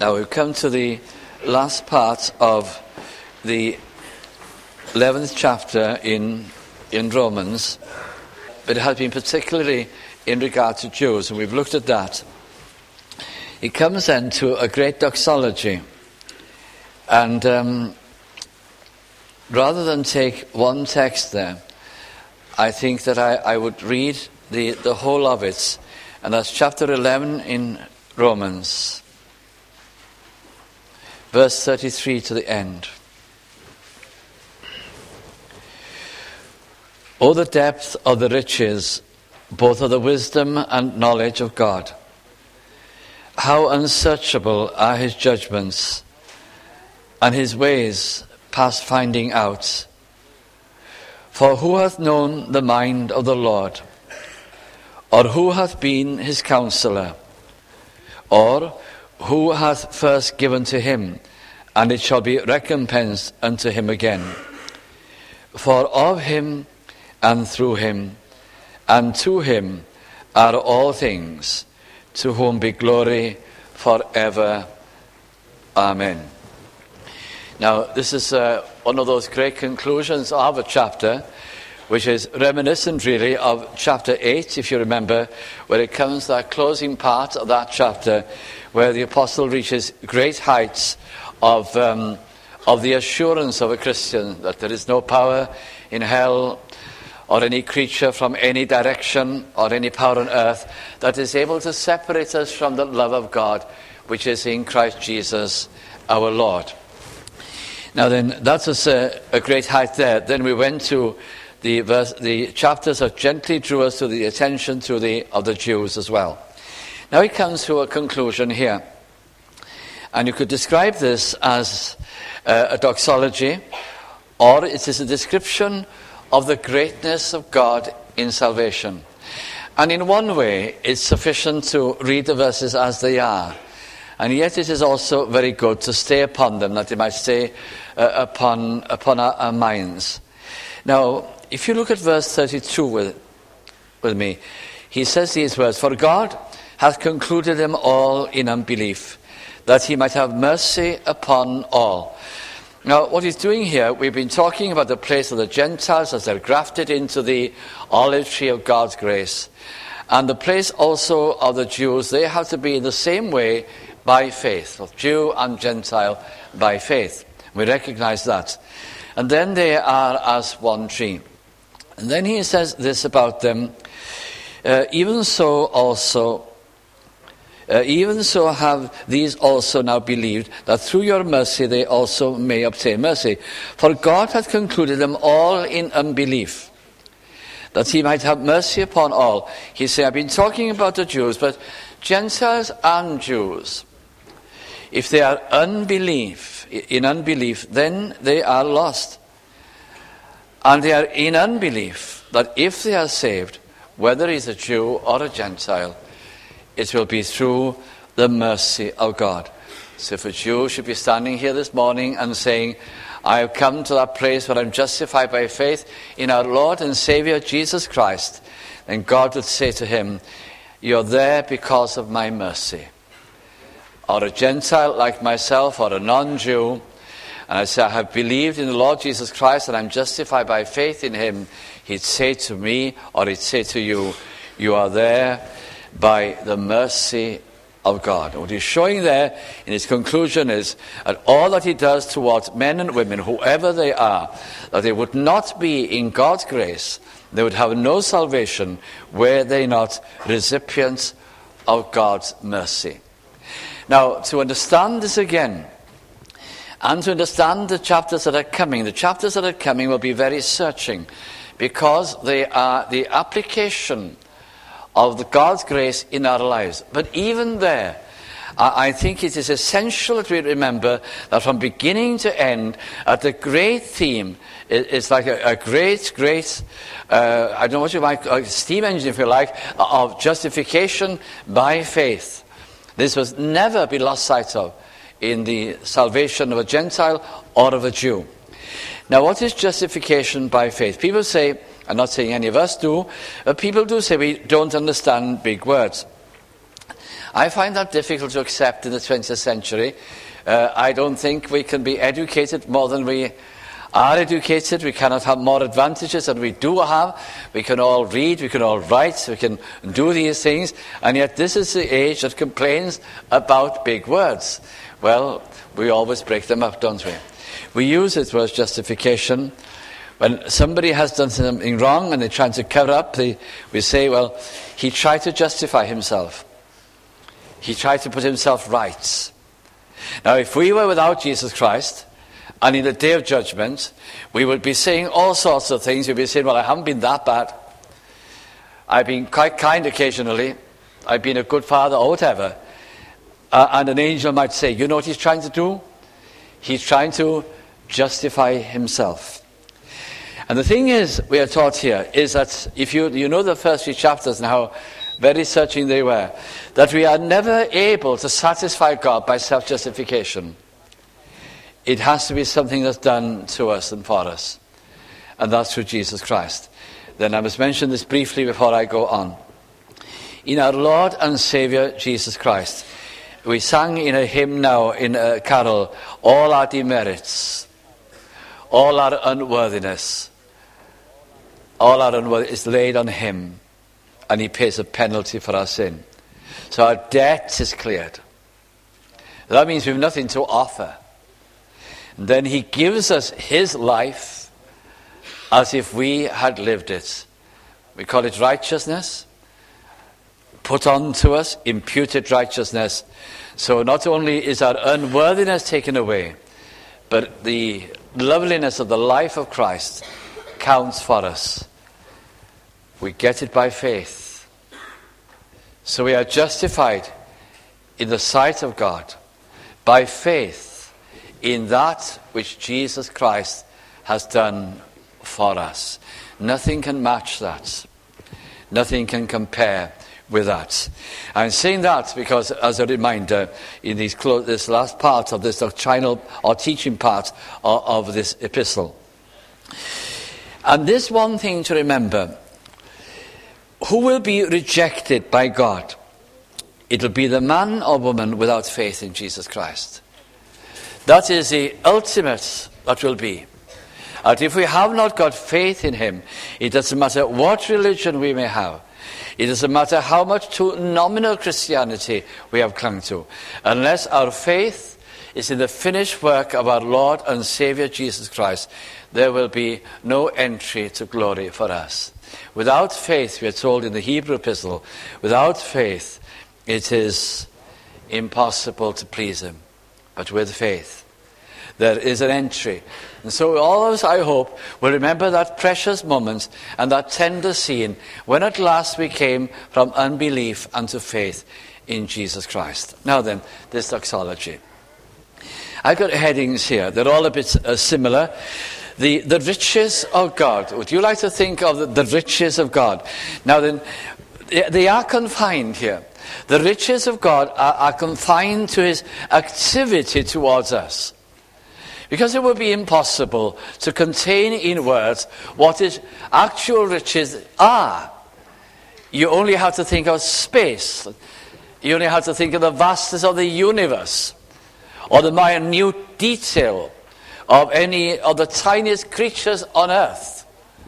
Now we've come to the last part of the 11th chapter in Romans, but it has been particularly in regard to Jews, and we've looked at that. It comes then to a great doxology, and rather than take one text there, I think that I would read the whole of it, and that's chapter 11 in Romans, verse 33 to the end. O the depth of the riches, both of the wisdom and knowledge of God! How unsearchable are his judgments, and his ways past finding out. For who hath known the mind of the Lord? Or who hath been his counselor? Or who hath first given to him, and it shall be recompensed unto him again? For of him, and through him, and to him are all things, to whom be glory forever. Amen. Now, this is one of those great conclusions of a chapter, which is reminiscent really of chapter 8, if you remember, where it comes to that closing part of that chapter, where the apostle reaches great heights of the assurance of a Christian that there is no power in hell or any creature from any direction or any power on earth that is able to separate us from the love of God, which is in Christ Jesus our Lord. Now then, that was a great height there. Then we went to the chapters that gently drew us to the attention of the Jews as well. Now it comes to a conclusion here. And you could describe this as a doxology, or it is a description of the greatness of God in salvation. And in one way, it's sufficient to read the verses as they are. And yet it is also very good to stay upon them, that they might stay upon our minds. Now, if you look at verse 32 with me, he says these words, For God hath concluded them all in unbelief, that he might have mercy upon all. Now, what he's doing here, we've been talking about the place of the Gentiles as they're grafted into the olive tree of God's grace. And the place also of the Jews, they have to be in the same way by faith, both Jew and Gentile by faith. We recognize that. And then they are as one tree. And then he says this about them, even so have these also now believed, that through your mercy they also may obtain mercy. For God hath concluded them all in unbelief, that he might have mercy upon all. He said, I've been talking about the Jews, but Gentiles and Jews, if they are in unbelief, then they are lost. And they are in unbelief that if they are saved, whether he's a Jew or a Gentile, it will be through the mercy of God. So if a Jew should be standing here this morning and saying, I have come to that place where I'm justified by faith in our Lord and Savior Jesus Christ, then God would say to him, you're there because of my mercy. Or a Gentile like myself or a non-Jew, and I say, I have believed in the Lord Jesus Christ and I'm justified by faith in him, he'd say to me, or he'd say to you, you are there by the mercy of God. What he's showing there in his conclusion is that all that he does towards men and women, whoever they are, that they would not be in God's grace, they would have no salvation were they not recipients of God's mercy. Now, to understand this again, and to understand the chapters that are coming will be very searching, because they are the application of God's grace in our lives. But even there, I think it is essential that we remember that from beginning to end, the great theme is like a great, I don't know what you like, a steam engine, if you like, of justification by faith. This must never be lost sight of in the salvation of a Gentile or of a Jew. Now, what is justification by faith? People say, I'm not saying any of us do, but people do say we don't understand big words. I find that difficult to accept in the 20th century. I don't think we can be educated more than we are educated. We cannot have more advantages than we do have. We can all read, we can all write, we can do these things, and yet this is the age that complains about big words. Well, we always break them up, don't we? We use it as justification. When somebody has done something wrong and they're trying to cover up, we say, well, he tried to justify himself. He tried to put himself right. Now, if we were without Jesus Christ, and in the day of judgment, we would be saying all sorts of things. We'd be saying, well, I haven't been that bad. I've been quite kind occasionally. I've been a good father or whatever. And an angel might say, you know what he's trying to do? He's trying to justify himself. And the thing is, we are taught here, is that if you know the first few chapters and how very searching they were, that we are never able to satisfy God by self-justification. It has to be something that's done to us and for us. And that's through Jesus Christ. Then I must mention this briefly before I go on. In our Lord and Saviour Jesus Christ, we sang in a hymn now, in a carol, all our demerits, all our unworthiness, is laid on him, and he pays a penalty for our sin. So our debt is cleared. That means we have nothing to offer. And then he gives us his life as if we had lived it. We call it righteousness. Put on to us, imputed righteousness. So not only is our unworthiness taken away, but the loveliness of the life of Christ counts for us. We get it by faith. So we are justified in the sight of God by faith in that which Jesus Christ has done for us. Nothing can match that. Nothing can compare with that. I'm saying that because, as a reminder, in this last part of this doctrinal or teaching part of this epistle. And this one thing to remember: who will be rejected by God? It will be the man or woman without faith in Jesus Christ. That is the ultimate that will be. And if we have not got faith in him, it doesn't matter what religion we may have. It doesn't matter how much to nominal Christianity we have clung to. Unless our faith is in the finished work of our Lord and Saviour Jesus Christ, there will be no entry to glory for us. Without faith, we are told in the Hebrew epistle, without faith it is impossible to please him. But with faith there is an entry. And so all of us, I hope, will remember that precious moment and that tender scene when at last we came from unbelief unto faith in Jesus Christ. Now then, this doxology. I've got headings here. They're all a bit similar. The riches of God. Would you like to think of the riches of God? Now then, they are confined here. The riches of God are confined to his activity towards us. Because it would be impossible to contain in words what his actual riches are. You only have to think of space. You only have to think of the vastness of the universe, or the minute detail of any of the tiniest creatures on earth.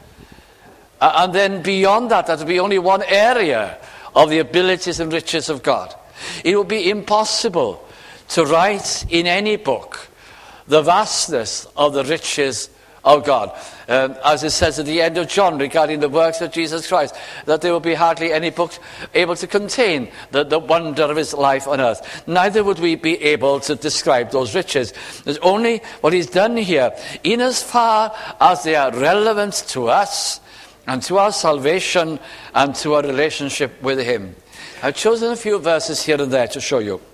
And then beyond that, that would be only one area of the abilities and riches of God. It would be impossible to write in any book the vastness of the riches of God. As it says at the end of John regarding the works of Jesus Christ, that there will be hardly any book able to contain the wonder of his life on earth. Neither would we be able to describe those riches. There's only what he's done here, in as far as they are relevant to us and to our salvation and to our relationship with him. I've chosen a few verses here and there to show you.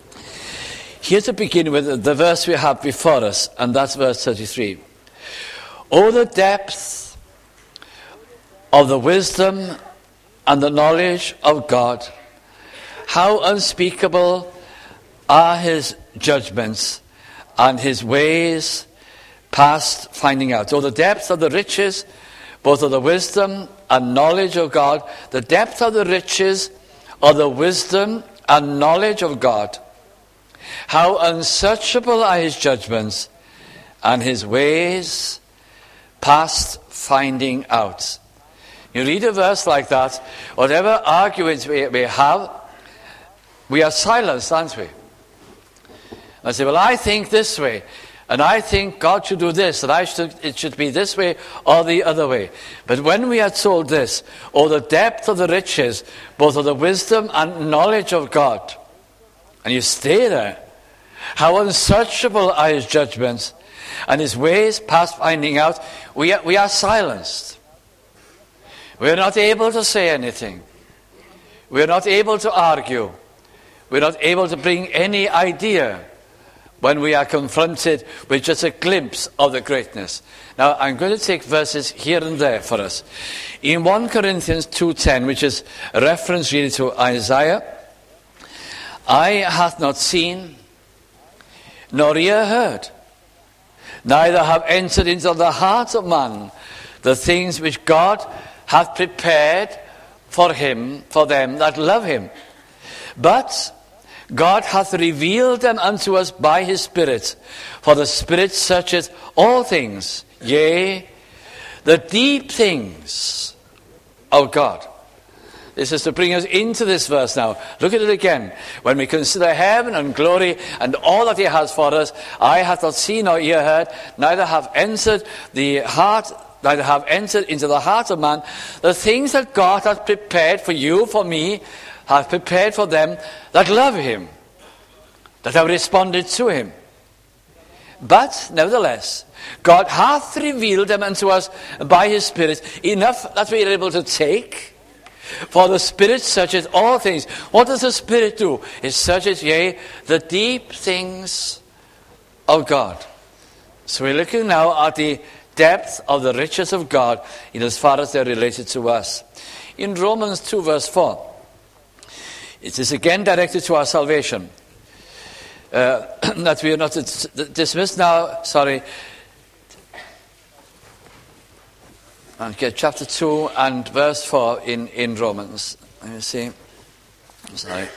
Here to begin with, the verse we have before us, and that's verse 33. Oh, the depth of the wisdom and the knowledge of God! How unspeakable are his judgments and his ways past finding out. Oh, the depth of the riches, both of the wisdom and knowledge of God, the depth of the riches of the wisdom and knowledge of God. How unsearchable are his judgments, and his ways past finding out. You read a verse like that, whatever arguments we have, we are silenced, aren't we? I say, well, I think this way, and I think God should do this, and it should be this way or the other way. But when we are told this, the depth of the riches, both of the wisdom and knowledge of God, and you stay there, how unsearchable are his judgments, and his ways past finding out, we are silenced. We are not able to say anything. We are not able to argue. We are not able to bring any idea when we are confronted with just a glimpse of the greatness. Now, I'm going to take verses here and there for us. In 1 Corinthians 2:10, which is a reference really to Isaiah, eye hath not seen, nor ear heard, neither have entered into the heart of man the things which God hath prepared for them that love him. But God hath revealed them unto us by his Spirit. For the Spirit searcheth all things, yea, the deep things of God. This is to bring us into this verse now. Look at it again. When we consider heaven and glory and all that he has for us, eye hath not seen nor ear heard, neither have entered into the heart of man the things that God hath prepared for you, for me, hath prepared for them that love him, that have responded to him. But, nevertheless, God hath revealed them unto us by his Spirit, enough that we are able to take. For the Spirit searcheth all things. What does the Spirit do? It searches, yea, the deep things of God. So we're looking now at the depth of the riches of God in as far as they're related to us. In Romans 2 verse 4, it is again directed to our salvation. That we are not dismissed now, and get chapter 2 and verse 4 in Romans. Let me see. Here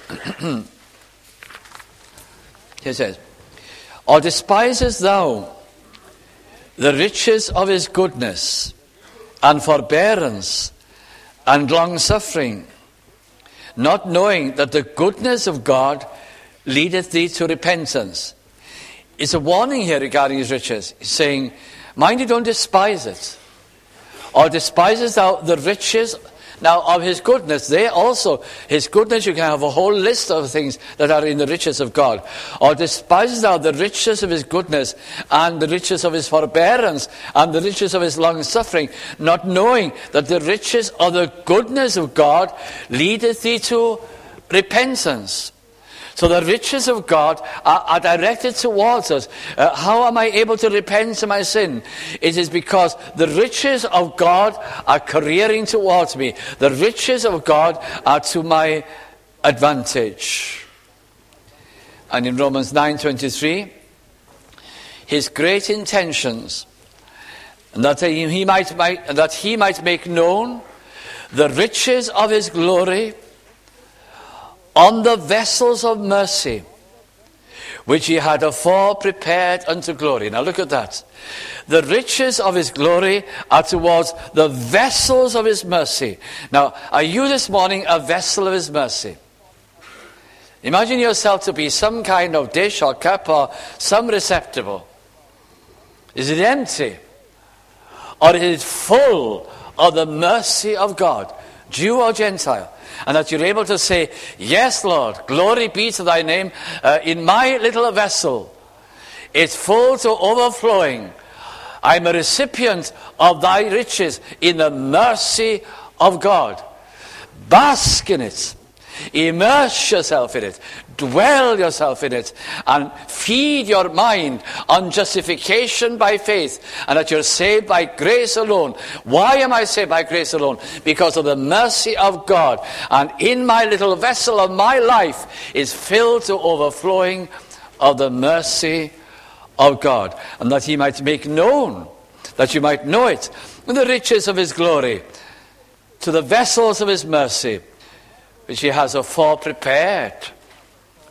it says, or despisest thou the riches of his goodness and forbearance and long-suffering, not knowing that the goodness of God leadeth thee to repentance? It's a warning here regarding his riches. He's saying, mind you, don't despise it. Or despisest thou the riches now of his goodness? There also, his goodness, you can have a whole list of things that are in the riches of God. Or despisest thou the riches of his goodness and the riches of his forbearance and the riches of his long suffering, not knowing that the riches of the goodness of God leadeth thee to repentance? So the riches of God are directed towards us. How am I able to repent of my sin? It is because the riches of God are careering towards me. The riches of God are to my advantage. And in Romans 9:23, his great intentions, that he might make known the riches of his glory on the vessels of mercy, which he had afore prepared unto glory. Now look at that. The riches of his glory are towards the vessels of his mercy. Now, are you this morning a vessel of his mercy? Imagine yourself to be some kind of dish or cup or some receptacle. Is it empty? Or is it full of the mercy of God, Jew or Gentile? And that you're able to say, yes, Lord, glory be to thy name. In my little vessel, it's full to overflowing. I'm a recipient of thy riches in the mercy of God. Bask in it. Immerse yourself in it. Dwell yourself in it. And feed your mind on justification by faith. And that you're saved by grace alone. Why am I saved by grace alone? Because of the mercy of God. And in my little vessel of my life is filled to overflowing of the mercy of God. And that he might make known, that you might know it, the riches of his glory to the vessels of his mercy, which he has afore prepared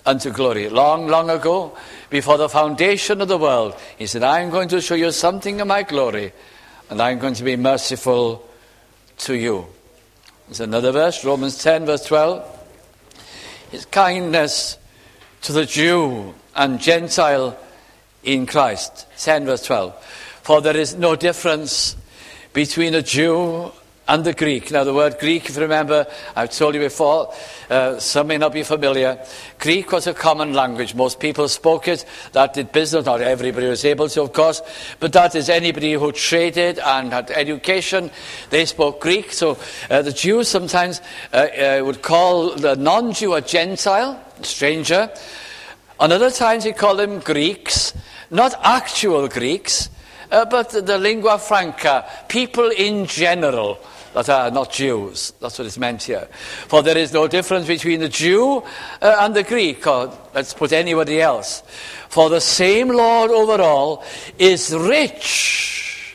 unto glory. Long, long ago, before the foundation of the world, he said, I'm going to show you something of my glory, and I'm going to be merciful to you. There's another verse, Romans 10, verse 12. His kindness to the Jew and Gentile in Christ. 10, verse 12. For there is no difference between the Jew and the Greek. Now, the word Greek, if you remember, I've told you before, some may not be familiar. Greek was a common language. Most people spoke it. That did business. Not everybody was able to, of course. But that is anybody who traded and had education. They spoke Greek. So the Jews sometimes would call the non-Jew a Gentile, stranger. And other times he called them Greeks. Not actual Greeks, but the lingua franca, people in general that are not Jews. That's what it's meant here. For there is no difference between the Jew and the Greek, or let's put anybody else. For the same Lord over all is rich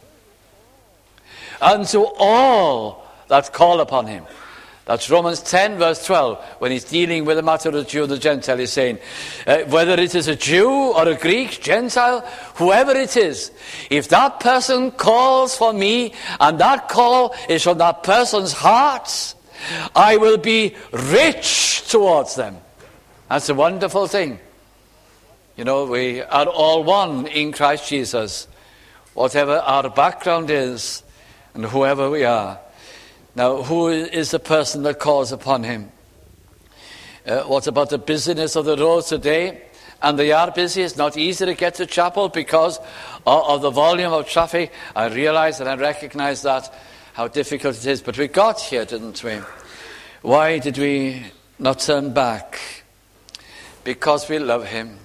unto all that call upon him. That's Romans 10, verse 12, when he's dealing with the matter of the Jew and the Gentile. He's saying, whether it is a Jew or a Greek, Gentile, whoever it is, if that person calls for me, and that call is from that person's heart, I will be rich towards them. That's a wonderful thing. You know, we are all one in Christ Jesus, whatever our background is, and whoever we are. Now, who is the person that calls upon him? What about the busyness of the roads today? And they are busy. It's not easy to get to chapel because of the volume of traffic. I realize and I recognize that, how difficult it is. But we got here, didn't we? Why did we not turn back? Because we love him.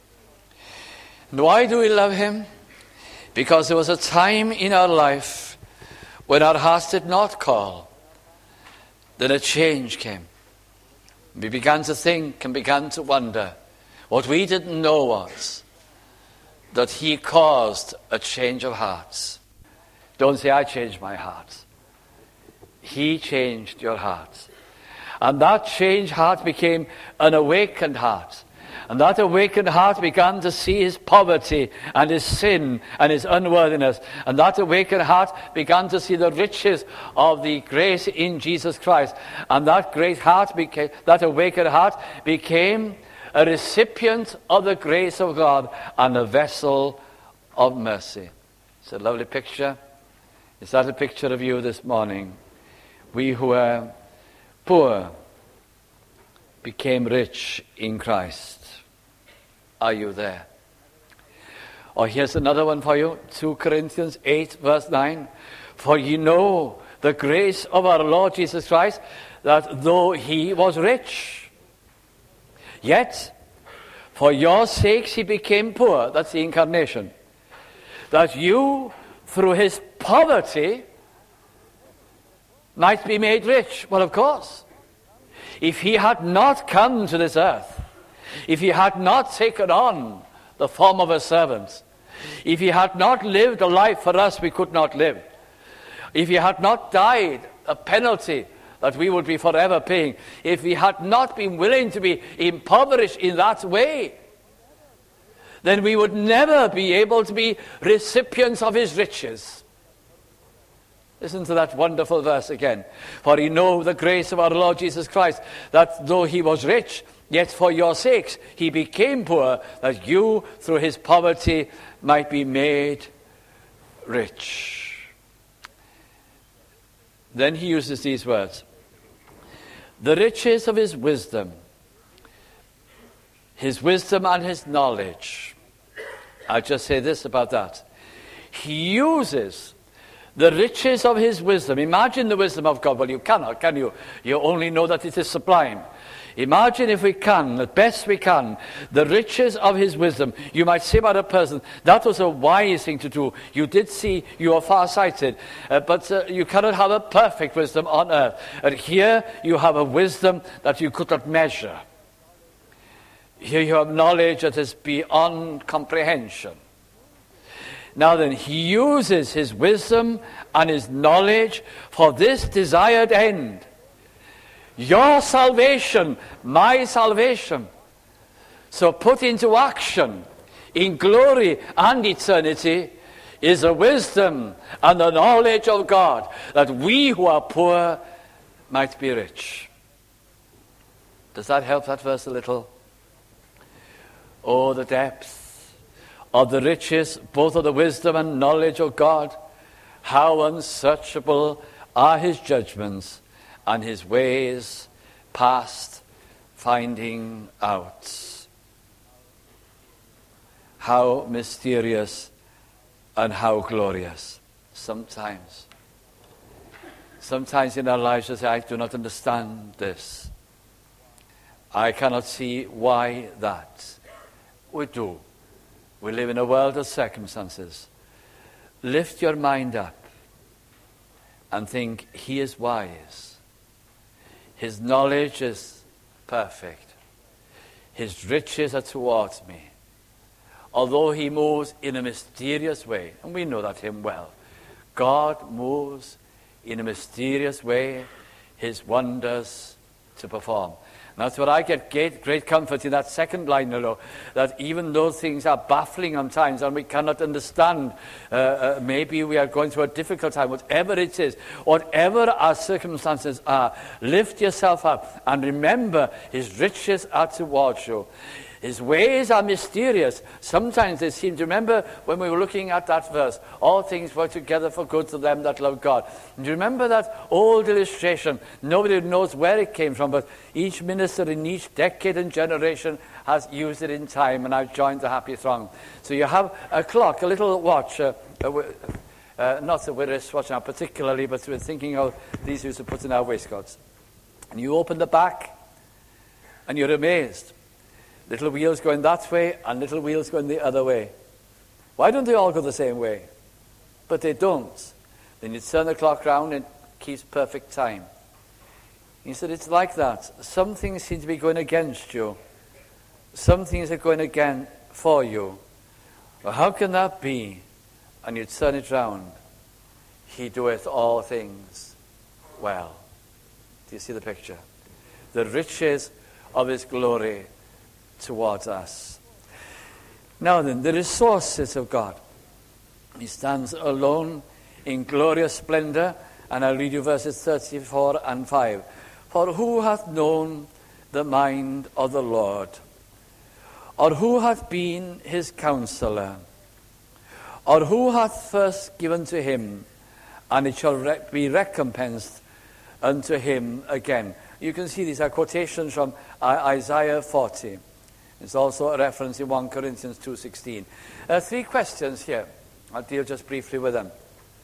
And why do we love him? Because there was a time in our life when our hearts did not call, then a change came. We began to think and began to wonder. What we didn't know was that he caused a change of hearts. Don't say, I changed my heart. He changed your heart. And that changed heart became an awakened heart. And that awakened heart began to see his poverty and his sin and his unworthiness. And that awakened heart began to see the riches of the grace in Jesus Christ. And that awakened heart became a recipient of the grace of God and a vessel of mercy. It's a lovely picture. Is that a picture of you this morning? We who were poor became rich in Christ. Are you there? Or here's another one for you. 2 Corinthians 8, verse 9. For ye know the grace of our Lord Jesus Christ, that though he was rich, yet for your sakes he became poor. That's the incarnation. That you, through his poverty, might be made rich. Well, of course. If he had not come to this earth, if he had not taken on the form of a servant, if he had not lived a life for us we could not live, if he had not died a penalty that we would be forever paying, if he had not been willing to be impoverished in that way, then we would never be able to be recipients of his riches. Listen to that wonderful verse again. For ye know the grace of our Lord Jesus Christ, that though he was rich, yet for your sakes he became poor, that you through his poverty might be made rich. Then he uses these words. The riches of his wisdom and his knowledge. I'll just say this about that. He uses the riches of his wisdom. Imagine the wisdom of God. Well, you cannot, can you? You only know that it is sublime. Imagine if we can, the best we can, the riches of his wisdom. You might say about a person, that was a wise thing to do. You did see, you are far-sighted, but you cannot have a perfect wisdom on earth. And here you have a wisdom that you could not measure. Here you have knowledge that is beyond comprehension. Now then, he uses his wisdom and his knowledge for this desired end. Your salvation, my salvation. So put into action in glory and eternity is the wisdom and the knowledge of God, that we who are poor might be rich. Does that help that verse a little? Oh, the depth of the riches, both of the wisdom and knowledge of God. How unsearchable are his judgments, and his ways past finding out. How mysterious and how glorious. Sometimes in our lives we say, I do not understand this. I cannot see why that. We do. We live in a world of circumstances. Lift your mind up and think, he is wise. His knowledge is perfect. His riches are towards me. Although he moves in a mysterious way, and we know that him well, God moves in a mysterious way his wonders to perform. And that's what I get great comfort in that second line, that even though things are baffling at times and we cannot understand, maybe we are going through a difficult time, whatever it is, whatever our circumstances are, lift yourself up and remember his riches are towards you. His ways are mysterious. Sometimes they seem to remember when we were looking at that verse, all things work together for good to them that love God. And do you remember that old illustration? Nobody knows where it came from, but each minister in each decade and generation has used it in time, and I've joined the happy throng. So you have a clock, a little watch, not a wristwatch now particularly, but we're thinking of these used to put in our waistcoats. And you open the back, and you're amazed. Little wheels going that way and little wheels going the other way. Why don't they all go the same way? But they don't. Then you turn the clock round and it keeps perfect time. He said, it's like that. Some things seem to be going against you. Some things are going again for you. Well, how can that be? And you turn it round. He doeth all things well. Do you see the picture? The riches of his glory towards us. Now then, the resources of God. He stands alone in glorious splendor, and I'll read you verses 34 and 5. For who hath known the mind of the Lord? Or who hath been his counselor? Or who hath first given to him, and it shall be recompensed unto him again? You can see these are quotations from Isaiah 40. There's also a reference in 1 Corinthians 2:16. 3 questions here. I'll deal just briefly with them.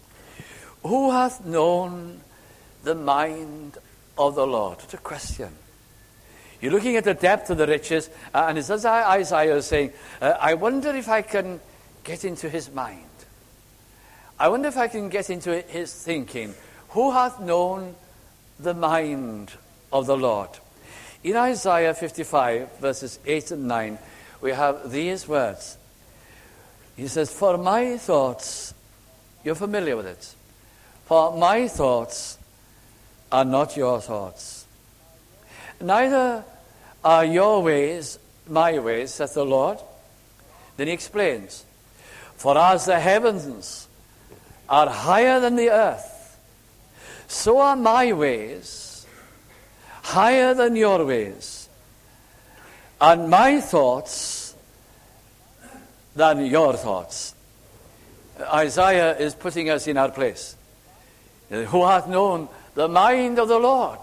Who hath known the mind of the Lord? It's a question. You're looking at the depth of the riches, and it's as Isaiah is saying, I wonder if I can get into his mind. I wonder if I can get into his thinking. Who hath known the mind of the Lord? In Isaiah 55, verses 8 and 9, we have these words. He says, for my thoughts, you're familiar with it, for my thoughts are not your thoughts. Neither are your ways my ways, saith the Lord. Then he explains, for as the heavens are higher than the earth, so are my ways higher than your ways, and my thoughts than your thoughts. Isaiah is putting us in our place. Who hath known the mind of the Lord?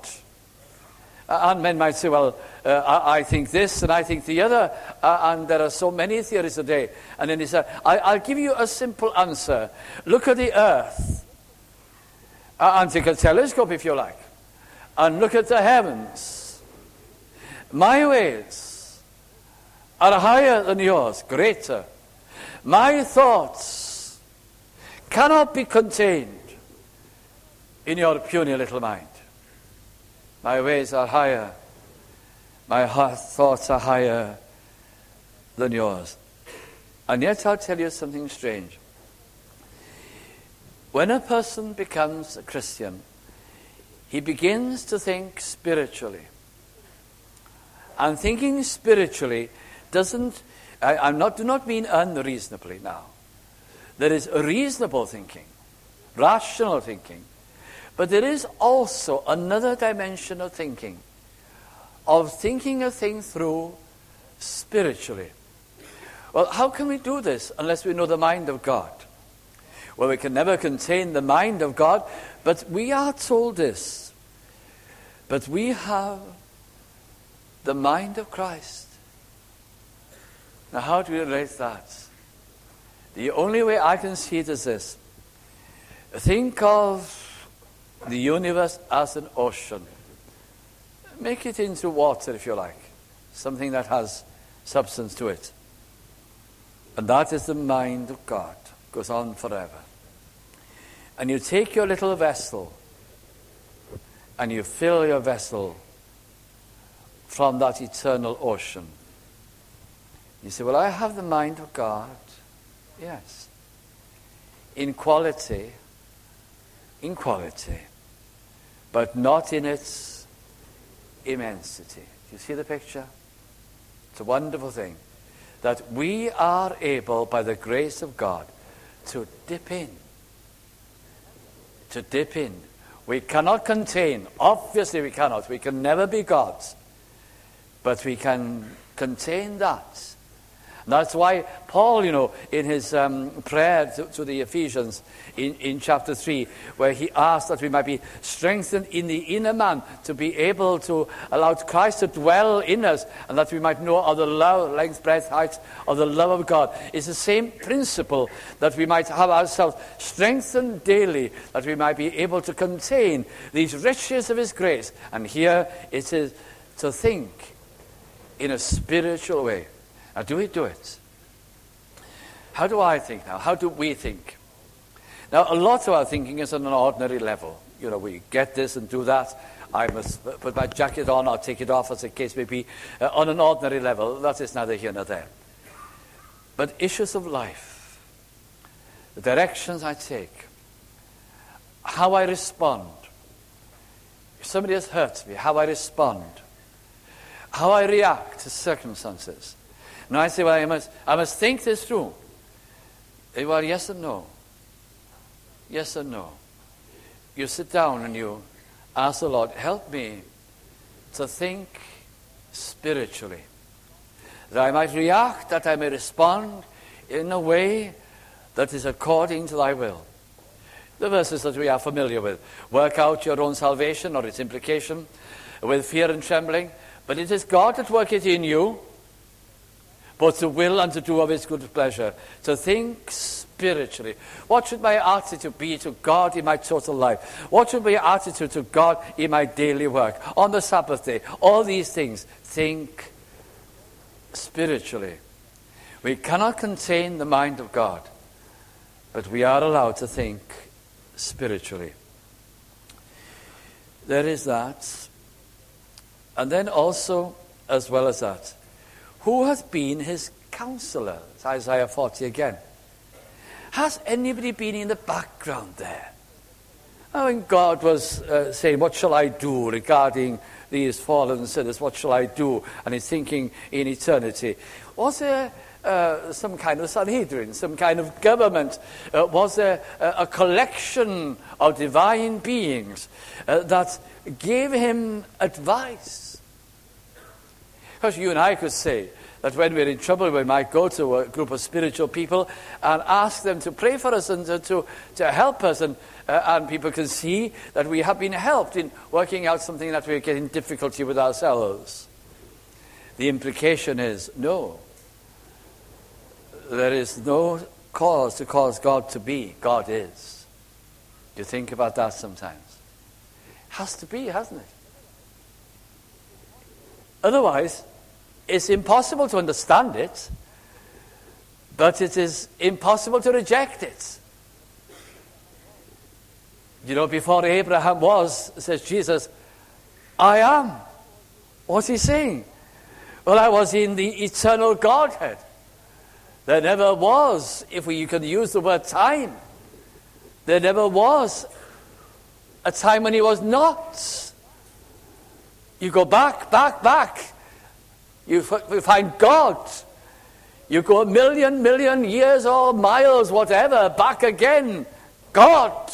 And men might say, well, I think this and I think the other, and there are so many theories today. And then he said, I'll give you a simple answer. Look at the earth, and take a telescope if you like, and look at the heavens. My ways are higher than yours, greater. My thoughts cannot be contained in your puny little mind. My ways are higher. My thoughts are higher than yours. And yet I'll tell you something strange. When a person becomes a Christian, he begins to think spiritually. And thinking spiritually doesn't, do not mean unreasonably now. There is reasonable thinking, rational thinking, but there is also another dimension of thinking a thing through spiritually. Well, how can we do this unless we know the mind of God? Well, we can never contain the mind of God, but we are told this. But we have the mind of Christ. Now, how do we relate that? The only way I can see it is this. Think of the universe as an ocean. Make it into water, if you like. Something that has substance to it. And that is the mind of God. It goes on forever. And you take your little vessel and you fill your vessel from that eternal ocean. You say, well, I have the mind of God. Yes. In quality, but not in its immensity. Do you see the picture? It's a wonderful thing that we are able, by the grace of God, to dip in. To dip in. We cannot contain. Obviously we cannot. We can never be gods. But we can contain that. And that's why Paul, in his prayer to the Ephesians in chapter 3, where he asked that we might be strengthened in the inner man, to be able to allow Christ to dwell in us, and that we might know of the love, length, breadth, height of the love of God. It's the same principle, that we might have ourselves strengthened daily, that we might be able to contain these riches of his grace. And here it is to think in a spiritual way. Now, do we do it? How do I think now? How do we think? Now, a lot of our thinking is on an ordinary level. We get this and do that. I must put my jacket on or take it off, as the case may be, on an ordinary level. That is neither here nor there. But issues of life, the directions I take, how I respond. If somebody has hurt me, how I respond. How I react to circumstances. Now I say, well, I must think this through. Well, yes and no. Yes and no. You sit down and you ask the Lord, help me to think spiritually. That I might react, that I may respond in a way that is according to thy will. The verses that we are familiar with. Work out your own salvation, or its implication, with fear and trembling. But it is God that worketh in you, both to will and to do of his good pleasure. To think spiritually. What should my attitude be to God in my total life? What should my attitude to God in my daily work? On the Sabbath day. All these things. Think spiritually. We cannot contain the mind of God, but we are allowed to think spiritually. There is that. And then also, as well as that, who has been his counselor? It's Isaiah 40 again. Has anybody been in the background there? When God was saying, what shall I do regarding these fallen sinners? What shall I do? And he's thinking in eternity. Was there some kind of Sanhedrin, some kind of government? Was there a collection of divine beings that gave him advice? Because you and I could say that when we're in trouble, we might go to a group of spiritual people and ask them to pray for us and to help us. And people can see that we have been helped in working out something that we're getting difficulty with ourselves. The implication is, no. There is no cause to cause God to be. God is. You think about that sometimes. It has to be, hasn't it? Otherwise, it's impossible to understand it, but it is impossible to reject it. Before Abraham was, says Jesus, I am. What's he saying? Well, I was in the eternal Godhead. There never was, if you can use the word time, there never was a time when he was not. You go back. You find God. You go a million years or miles, whatever, back again. God.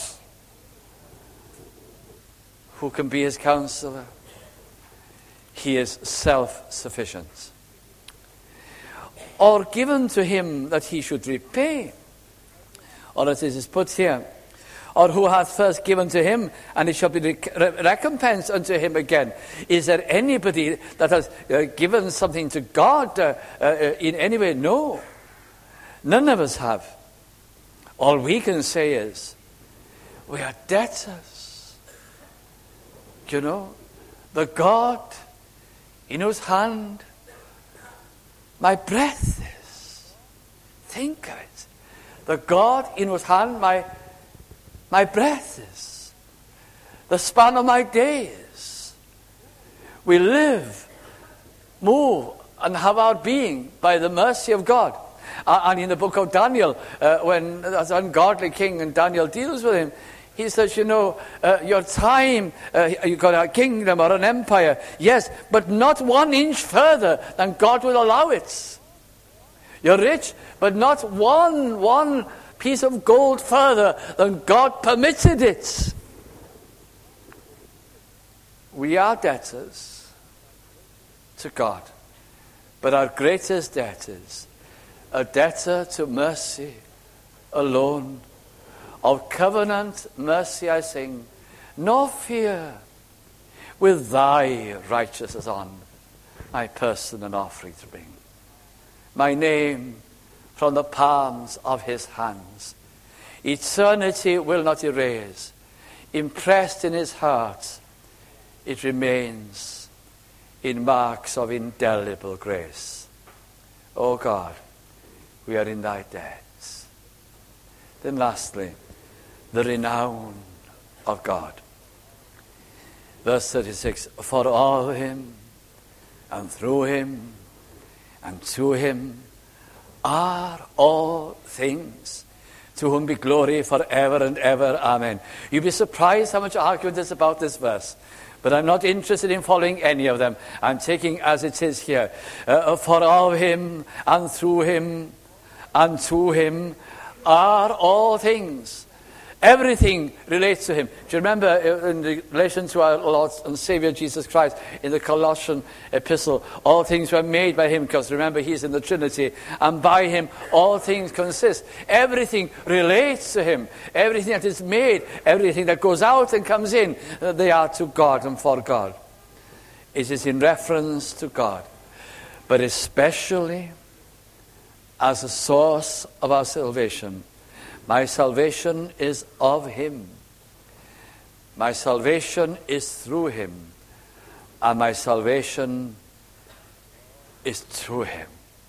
Who can be his counselor? He is self-sufficient. Or given to him that he should repay. Or as it is put here, or who hath first given to him, and it shall be recompensed unto him again. Is there anybody that has given something to God in any way? No. None of us have. All we can say is, we are debtors. You know, the God in whose hand my breath is. Think of it. The God in whose hand my breath is, the span of my days. We live, move, and have our being by the mercy of God. And in the book of Daniel, when as ungodly king and Daniel deals with him, he says, you know, your time, you've got a kingdom or an empire, yes, but not 1 inch further than God will allow it. You're rich, but not one piece of gold further than God permitted it. We are debtors to God, but our greatest debt is a debtor to mercy alone. Of covenant mercy I sing, nor fear, with thy righteousness on my person an offering to bring. My name from the palms of his hands. Eternity will not erase. Impressed in his heart, it remains in marks of indelible grace. O God, we are in thy debts. Then lastly, the renown of God. Verse 36, for of him, and through him, and to him, are all things, to whom be glory forever and ever. Amen. You'd be surprised how much argument is about this verse. But I'm not interested in following any of them. I'm taking as it is here. For of him, and through him, and to him, are all things. Everything relates to him. Do you remember in relation to our Lord and Savior Jesus Christ in the Colossian epistle, all things were made by him, because remember he's in the Trinity, and by him all things consist. Everything relates to him. Everything that is made, everything that goes out and comes in, they are to God and for God. It is in reference to God, but especially as a source of our salvation. My salvation is of him. My salvation is through him. And my salvation is through him.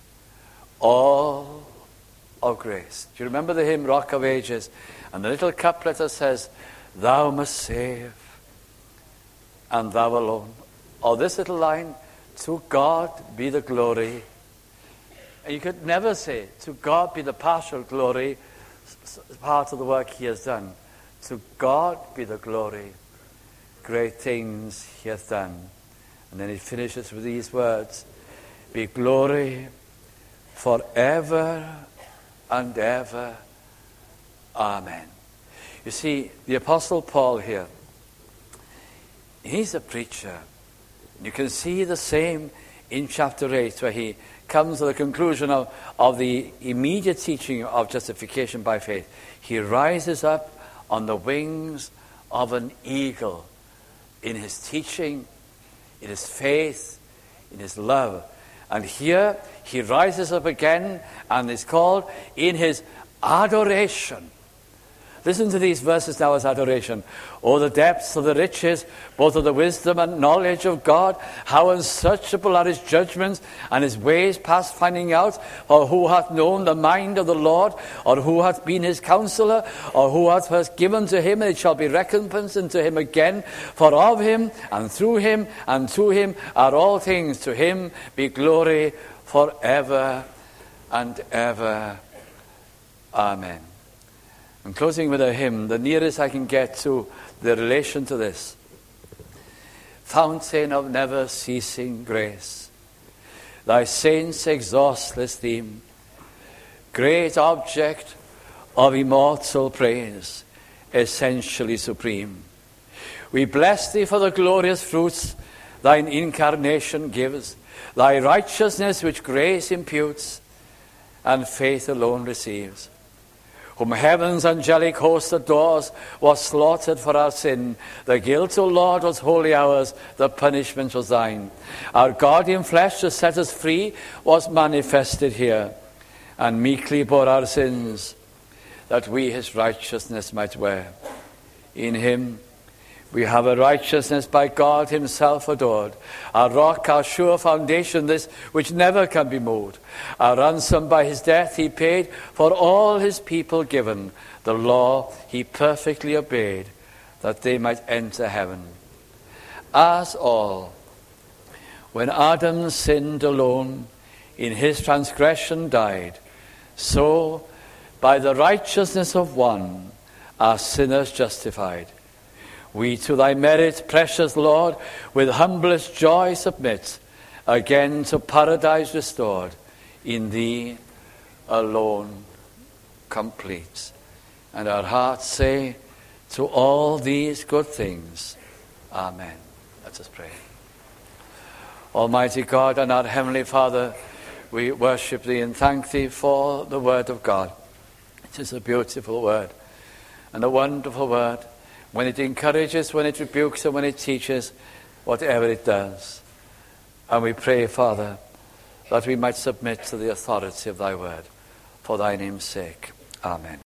All of grace. Do you remember the hymn, Rock of Ages? And the little couplet that says, thou must save, and thou alone. Or this little line, to God be the glory. And you could never say, to God be the partial glory, part of the work he has done. To God be the glory. Great things he hath done. And then he finishes with these words. Be glory forever and ever. Amen. You see, the Apostle Paul here, he's a preacher. You can see the same in chapter 8 where he comes to the conclusion of the immediate teaching of justification by faith. He rises up on the wings of an eagle in his teaching, in his faith, in his love. And here he rises up again and is called in his adoration. Listen to these verses now as adoration. Oh, the depths of the riches, both of the wisdom and knowledge of God. How unsearchable are his judgments and his ways past finding out. Or who hath known the mind of the Lord? Or who hath been his counselor? Or who hath first given to him, and it shall be recompensed unto him again. For of him, and through him, and to him are all things. To him be glory forever and ever. Amen. I'm closing with a hymn, the nearest I can get to the relation to this. Fountain of never ceasing grace, thy saints' exhaustless theme, great object of immortal praise, essentially supreme. We bless thee for the glorious fruits thine incarnation gives, thy righteousness which grace imputes, and faith alone receives. Whom heaven's angelic host adores, was slaughtered for our sin. The guilt, O Lord, was wholly ours, the punishment was thine. Our God in flesh to set us free was manifested here, and meekly bore our sins, that we his righteousness might wear. In him we have a righteousness by God himself adored, our rock, our sure foundation, this which never can be moved. Our ransom by his death he paid, for all his people given. The law he perfectly obeyed, that they might enter heaven. As all, when Adam sinned alone, in his transgression died, so by the righteousness of one are sinners justified. We to thy merit, precious Lord, with humblest joy submit, again to paradise restored, in thee alone complete. And our hearts say, to all these good things, amen. Let us pray. Almighty God and our Heavenly Father, we worship thee and thank thee for the word of God. It is a beautiful word and a wonderful word, when it encourages, when it rebukes, and when it teaches, whatever it does. And we pray, Father, that we might submit to the authority of thy word, for thy name's sake. Amen.